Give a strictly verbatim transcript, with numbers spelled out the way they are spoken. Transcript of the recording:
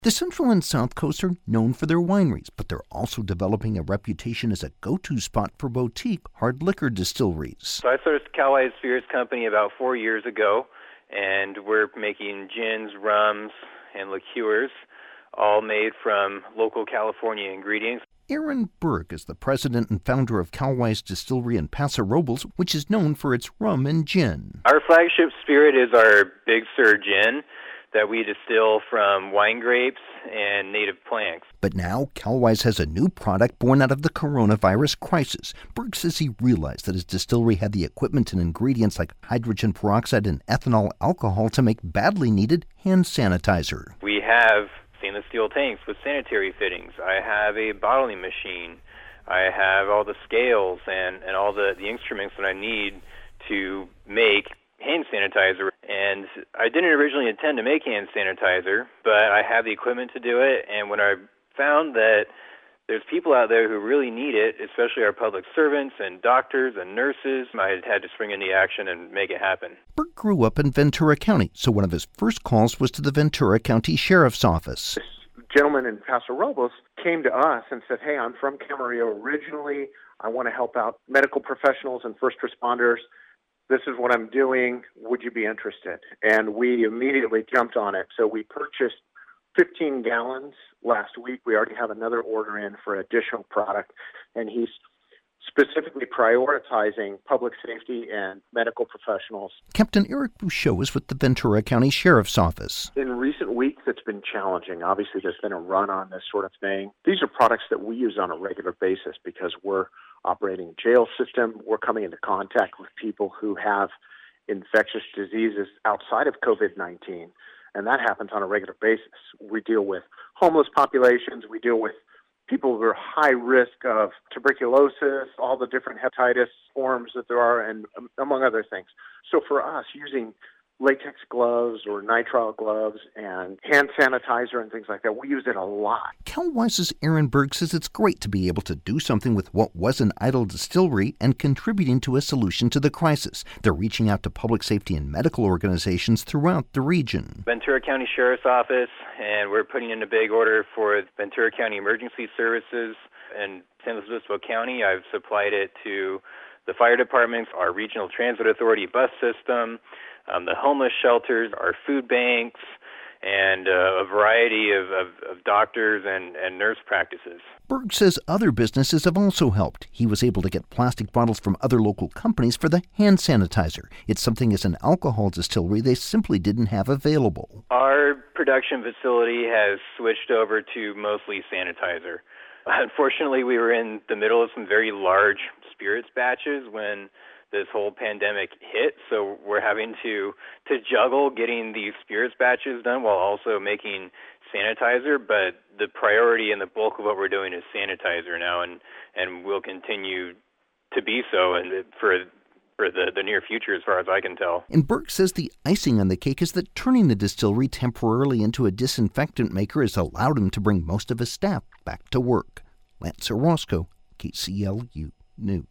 The Central and South Coasts are known for their wineries, but they're also developing a reputation as a go-to spot for boutique hard liquor distilleries. So I started Cal Wise Spirits Company about four years ago, and we're making gins, rums, and liqueurs, all made from local California ingredients. Aaron Berg is the president and founder of Cal Wise Distillery in Paso Robles, which is known for its rum and gin. Our flagship spirit is our Big Sur gin that we distill from wine grapes and native plants. But now, Cal Wise has a new product born out of the coronavirus crisis. Berg says he realized that his distillery had the equipment and ingredients like hydrogen peroxide and ethanol alcohol to make badly needed hand sanitizer. We have stainless steel tanks with sanitary fittings. I have a bottling machine. I have all the scales and, and all the, the instruments that I need to make hand sanitizer. And I didn't originally intend to make hand sanitizer, but I have the equipment to do it. And when I found that there's people out there who really need it, especially our public servants and doctors and nurses, I had to spring into action and make it happen. Berg grew up in Ventura County, so one of his first calls was to the Ventura County Sheriff's Office. This gentleman in Paso Robles came to us and said, hey, I'm from Camarillo originally. I want to help out medical professionals and first responders. This is what I'm doing. Would you be interested? And we immediately jumped on it. So we purchased fifteen gallons last week. We already have another order in for additional product. And he's specifically prioritizing public safety and medical professionals. Captain Eric Bouchot is with the Ventura County Sheriff's Office. In recent weeks, it's been challenging. Obviously, there's been a run on this sort of thing. These are products that we use on a regular basis because we're operating a jail system. We're coming into contact with people who have infectious diseases outside of COVID nineteen, and that happens on a regular basis. We deal with homeless populations. We deal with people who are high risk of tuberculosis, all the different hepatitis forms that there are, and um, among other things. So for us, using latex gloves or nitrile gloves and hand sanitizer and things like that, we use it a lot. Cal Wise's Aaron Berg says it's great to be able to do something with what was an idle distillery and contributing to a solution to the crisis. They're reaching out to public safety and medical organizations throughout the region. Ventura County Sheriff's Office, and we're putting in a big order for Ventura County Emergency Services and San Luis Obispo County. I've supplied it to the fire departments, our Regional Transit Authority bus system, Um, the homeless shelters, our food banks, and uh, a variety of, of, of doctors and, and nurse practices. Berg says other businesses have also helped. He was able to get plastic bottles from other local companies for the hand sanitizer. It's something as an alcohol distillery they simply didn't have available. Our production facility has switched over to mostly sanitizer. Unfortunately, we were in the middle of some very large spirits batches when this whole pandemic hit, so we're having to to juggle getting these spirits batches done while also making sanitizer, but the priority and the bulk of what we're doing is sanitizer now, and, and will continue to be so and for for the, the near future as far as I can tell. And Berg says the icing on the cake is that turning the distillery temporarily into a disinfectant maker has allowed him to bring most of his staff back to work. Lance Orozco, K C L U News.